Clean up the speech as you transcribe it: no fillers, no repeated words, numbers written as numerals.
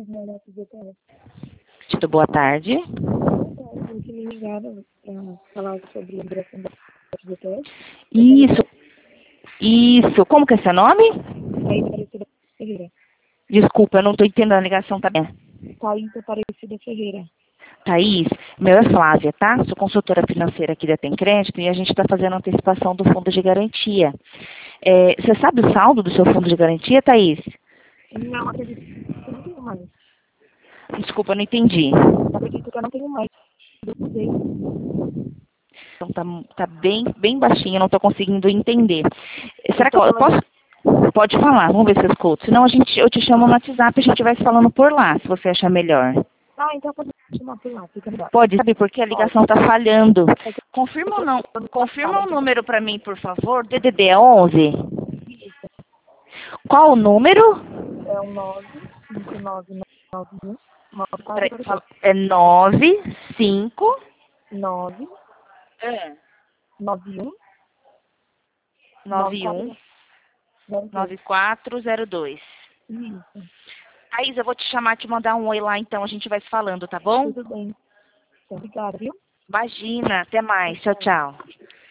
na FGTS. Tito, boa tarde. Que me ligaram para falar sobre a liberação da FGTS. Isso. Como que é seu nome? Thaís Aparecida Ferreira. Desculpa, eu não estou entendendo, a ligação tá bem. Thaís Aparecida Ferreira. Thaís, meu é Flávia, tá? Sou consultora financeira aqui da Tem Crédito e a gente está fazendo antecipação do fundo de garantia. Você sabe o saldo do seu fundo de garantia, Thaís? Não, acredito que eu não tenho mais. Desculpa, eu não entendi. Acredito que eu não tenho mais. Eu usei. Então tá bem baixinho, eu não estou conseguindo entender. Será que eu posso... Pode falar, vamos ver se eu escuto. Senão eu te chamo no WhatsApp e a gente vai se falando por lá, se você achar melhor. Ah, então pode chamar por lá, fica melhor. Pode, sabe, porque a ligação está falhando. Confirma o número para mim, por favor. DDD é 11? Qual o número? É o 95991 É 95... 9 91 91 9402. Isso, Thaís, eu vou te chamar, te mandar um oi lá, então a gente vai se falando, tá bom? tudo bem. Então, obrigada, viu? Imagina, até mais. Tchau, tchau.